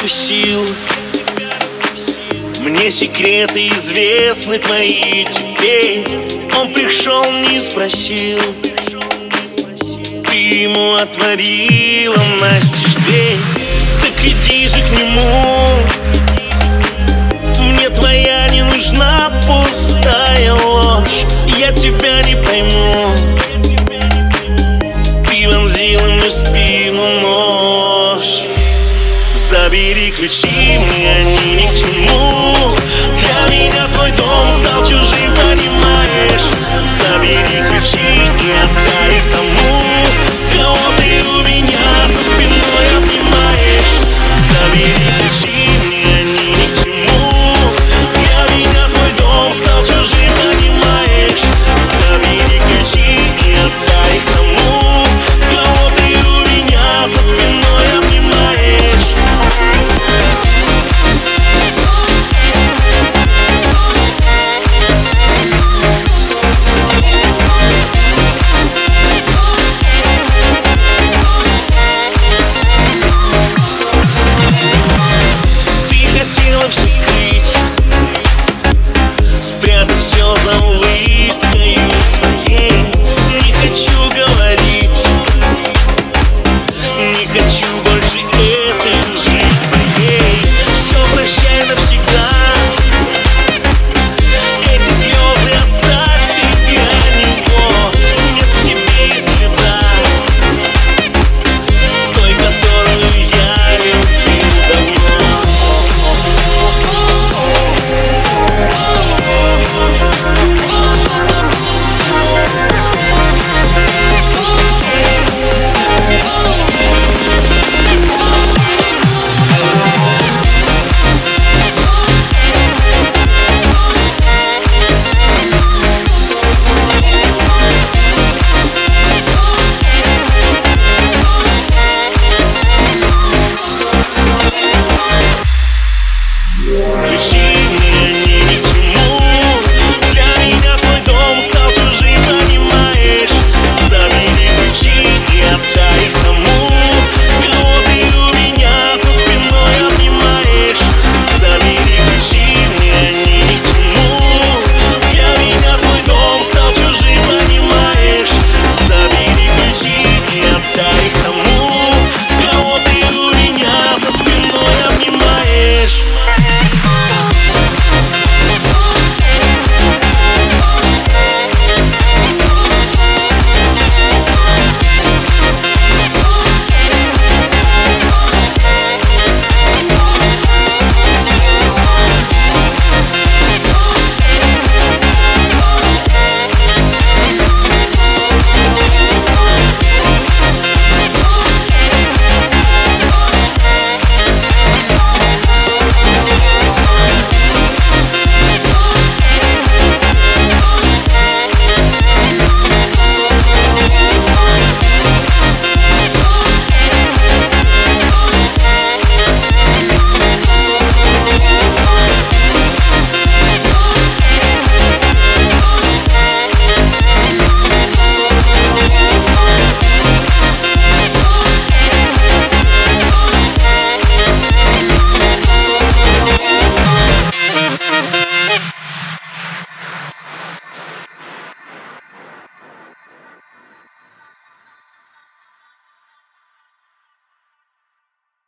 раскусил. Мне секреты известны твои теперь. Он пришел, не спросил. Ты ему отворила настежь дверь. Так иди же к нему. Мне твоя не нужна пустая ложь. Я тебя не пойму. Ты вонзила мне в спину нож. Забери ключи, мне они ни к чему. Для меня твой дом стал чужим, понимаешь? Забери ключи и отдай их тому, кого ты у меня за спиной обнимаешь. Забери ключи, мне они ни к чему. Для меня твой дом стал чужим, понимаешь? Забери ключи и отдай их тому, кого ты у меня за спиной обнимаешь. Все скрыть, спрятать все за улыбкой.